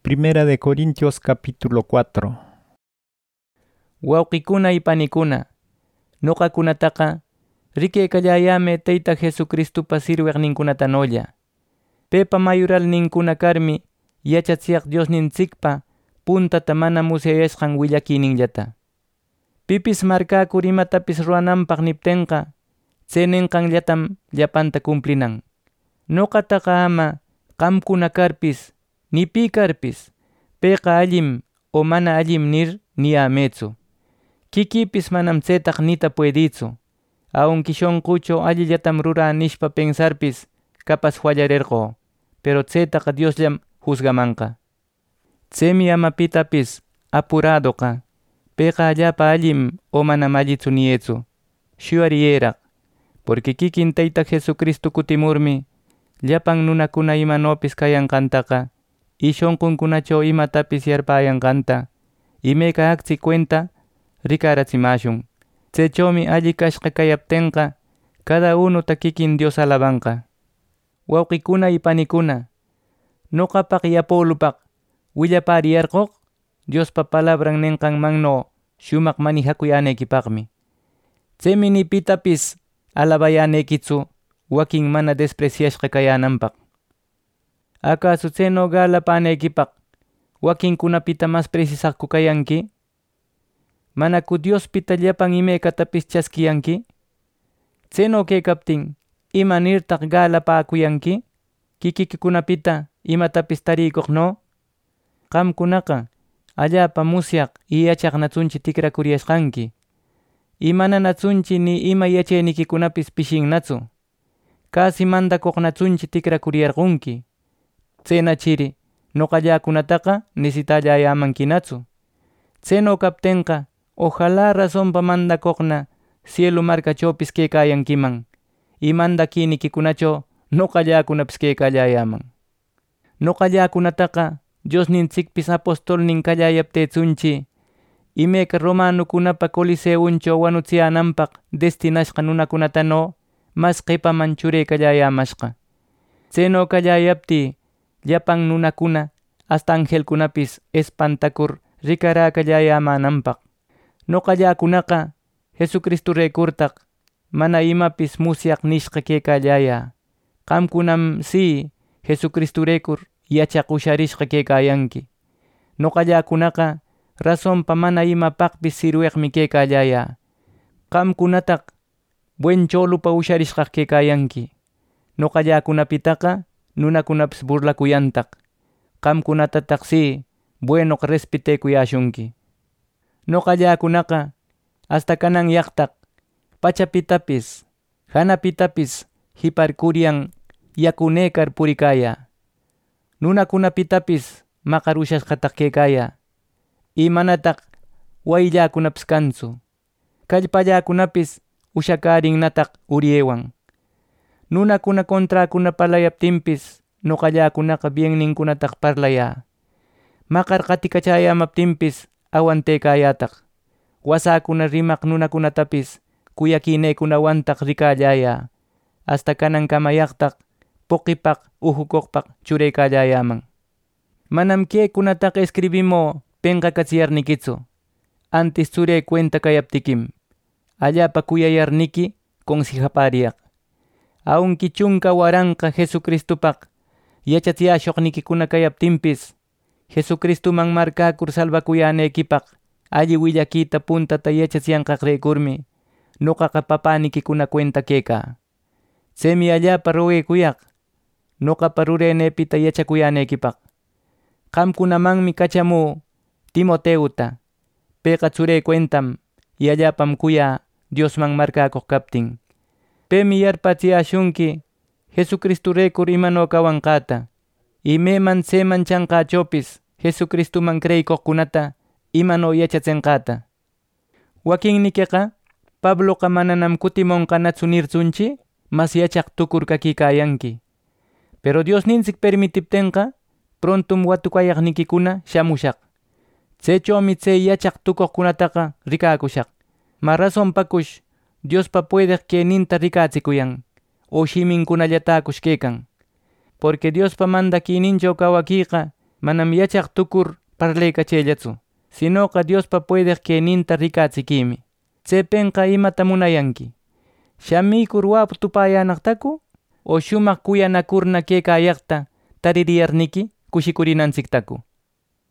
Primera de Corintios capítulo 4. Wawqikuna y panikuna, noqakunataqa riqaykallayame Tayta Jesucristupa sirweqninkunatanolla. Pepa mayuralninkuna karmi yachatsiyaq Diosninchikpa puntata mana musyayashqan willakininllata. Pipis markakur imatapis ruwananpaq niptinqa, chay ninqanllatam llapanta cumplinan. Noqataqa ama qamkuna karpis, ni pi karpis, payqa allim o mana allim nir niyämetsu. Kikipis manam chaytaq nita pueditsu. Aunque shunqucho allillatam rura nishpa pensarpis, kapas fallarirqo, pero chaytaqa Diosllam juzgamanqa. Chaymi ama pitapis apuradoqa, payqa allapa allim o manam allitsu niyetsu, shuyariyeraq, porque kikin Tayta Jesucristo kutimurmi, llapan nunakuna imanopis kayanqantaqa, y shunqunkunacho imatapis yarpayanqanta, imayka akchi cuenta rikaratsimashun. Chaychawmi alli kashqa kayaptinqa, cada unuta kikin Dios alabanqa. Wawqikuna y panikuna, noqapaq yapawlupaq willapariyarquq, Diospa palabran ninqanmanno shumaq manijakuyaneykipaqmi. Chaymi ni pitapis alabayaneykitsu wakin mana despreciashqa kayananpaq. ¿Acaso chayno galapaneykipaq wakinkunapita mas precisaqku kayanki? ¿Manaku Diospita llapan imaykatapis chaskiyanki? Chayno kaykaptin, ¿imanirtaq galapakuyanki? Kikikunapita imatapis tarikuq no? Qamkunaqa allapa musyaq y yachaqnachunchi tikrakuriyashqanki. Imananachunchi ni ima yachaynikikunapis pishinnatsu. Kasi mandakuqnachunchi tikrakuriyarqunki. Chaynachiri noqallakunataqa nisitallayamankinatsu. Chayno kaptinqa, ojalá razonpa mandakuqna cielo markachawpis kaykayankiman, y mandakinikicunacho noqallakunapis kaykallayaman. Noqallakunataqa Diosninchikpis apostolnin kallayaptechunchi, imayka romanukunapa coliseuncho wanuchiyananpaq destinashqa nunakunatano mas qipaman churaykallayamashqa. Chayno kallayapti, llapan nunakuna, hasta angelkunapis espantakur rikaräkallayamananpaq. Noqallakunaqa Jesucristurekurtaq mana imapis musyaq nishqa kaykallaya. Qamkunam si Jesucristurekur yachaq usharishqa kaykayanki. Noqallakunaqa razonpa mana imapaqpis sirweqmi kaykallaya. Qamkunataq buen cholupa usharishqa kaykayanki. Noqallakunapitaqa nunakunapis burlakuyantaq. Qamkunatataq si buenoq respetekuyashunki. Noqallakunaqa hasta kanan llaqtaq pachapitapis, hanapitapis hiparkuriyan yakunaykar purikaya. Nunakunapitapis maqar ushashqataq kaykaya. Imanataq wayllakunapis kansu. Kallpallakunapis ushakarinnataq uryewan. Nunakuna contrakuna parlayaptinpis noqallakunaqa bienninkunataq parlaya. Maqar qatikachayamaptinpis awantaykayataq. Wasakuna rimaq nunakunatapis kuyakinaykunawantaq rikallaya. Hasta kanankamayaqtaq puqipaq uhukuqpaq churaykallayaman. Manam kaykunataqa escribimo penqakachiyarnikitsu. Antes churay cuenta kayaptikim. Allapa kuyayarniki consejapariyaq. Aunque chunka waranqa Jesucristupaq yachachiyashuqnikikuna kayaptinpis, Jesucristuman markakur salvakuyaneykipaq alli willakita puntata yachachiyanqaqraykurmi noqaqa papanikikuna cuenta kayka. Chaymi allapa rugaykuyaq noqapa ruraynaypita yachakuyaneykipaq. Qamkunamanmi kachamuu Timoteuta. Payqa churay cuentam y allapam kuya Diosman markakuq kaptin. Paymi yarpachiyashunki Jesucristurekur imano kawanqata. Imayman chayman chanqachawpis Jesucristuman creykuqkunata imano yachachinqata. Wakinnikiqa Pabloqa mananam kutimunqanachu nirchunchi, mas yachaq tukur kakikayanki. Pero Diosninchik permitiptinqa prontum watukayaqnikikuna shamushaq. Chaychawmi chay yachaq tukuqkunataqa rikakushaq. Ma razonpakush Diospa puedeq kayninta rikachikuyan, o shiminkunallatakush kaykan. Porque Diospa mandakininchaw kawakiqa manam yachaq tukur parlaykachayllatsu, sinoqa Diospa puedeq kayninta rikatsikimi. Chaypinqa imata munayanki? Shamiykur wapu tupayänaqtaku o shumaq kuyanakurna kaykayaqta taririyarniki kushikurinanchiktaku.